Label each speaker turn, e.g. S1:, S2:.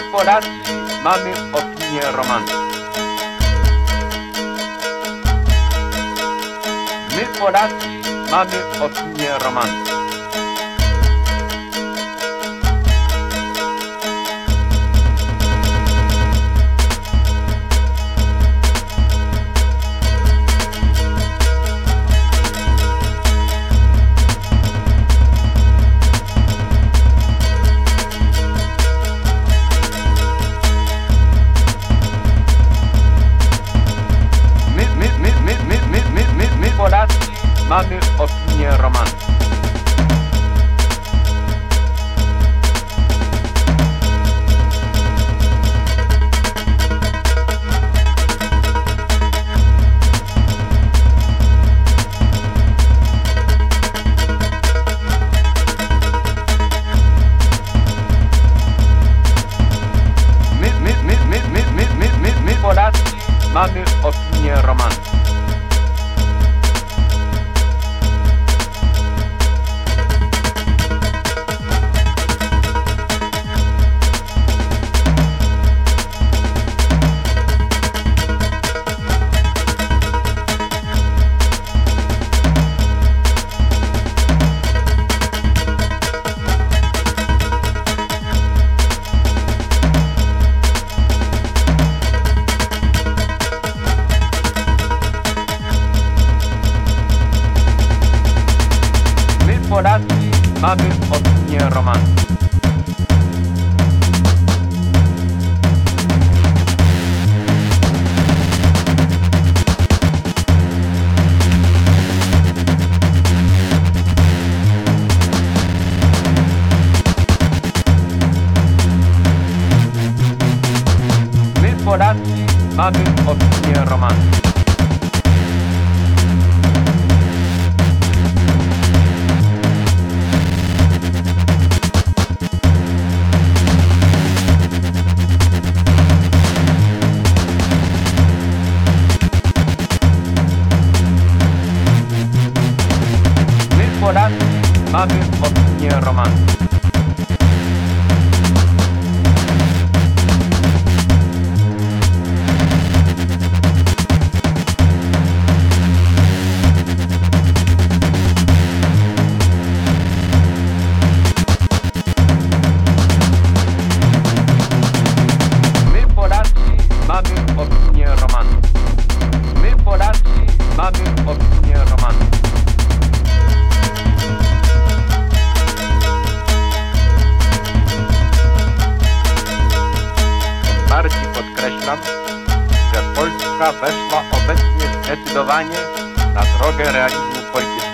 S1: Polacy mamy opinię romantyków. My Polacy mamy opinię romantyków. My Polacy mamy opinię romantyków. My Polacy mamy opinię romantyków. Polacy mamy opinię romantyków. My Polacy mamy opinię romantyków. Polacy mamy opinię romantyków. My Polacy mamy opinię romantyków. My Polacy mamy opinię romantyków. Bardziej podkreślam, że Polska weszła obecnie zdecydowanie na drogę realizmu politycznego.